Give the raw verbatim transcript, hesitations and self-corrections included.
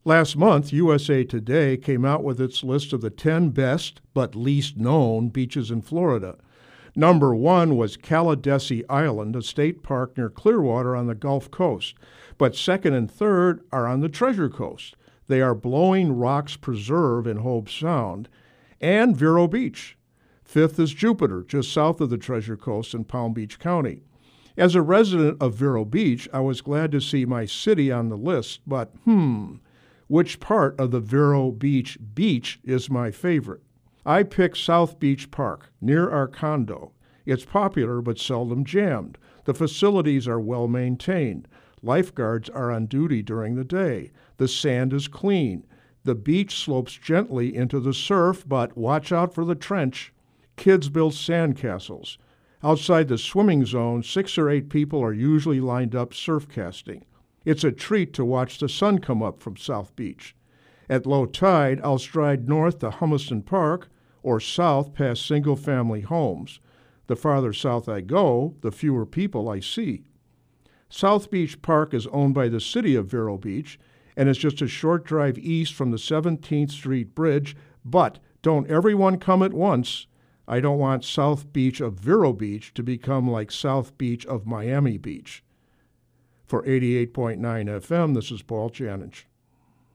Last month, U S A Today came out with its list of the ten best but least known beaches in Florida. Number one was Kalahdesi Island, a state park near Clearwater on the Gulf Coast. But second and third are on the Treasure Coast. They are Blowing Rocks Preserve in Hobe Sound and Vero Beach. Fifth is Jupiter, just south of the Treasure Coast in Palm Beach County. As a resident of Vero Beach, I was glad to see my city on the list, but hmm, which part of the Vero Beach beach is my favorite? I picked South Beach Park, near our condo. It's popular but seldom jammed. The facilities are well maintained. Lifeguards are on duty during the day. The sand is clean. The beach slopes gently into the surf, but watch out for the trench. Kids build sandcastles. Outside the swimming zone, six or eight people are usually lined up surf casting. It's a treat to watch the sun come up from South Beach. At low tide, I'll stride north to Humiston Park or south past single-family homes. The farther south I go, the fewer people I see. South Beach Park is owned by the city of Vero Beach and is just a short drive east from the seventeenth Street Bridge, but don't everyone come at once. I don't want South Beach of Vero Beach to become like South Beach of Miami Beach. For eighty-eight point nine F M, this is Paul Janich.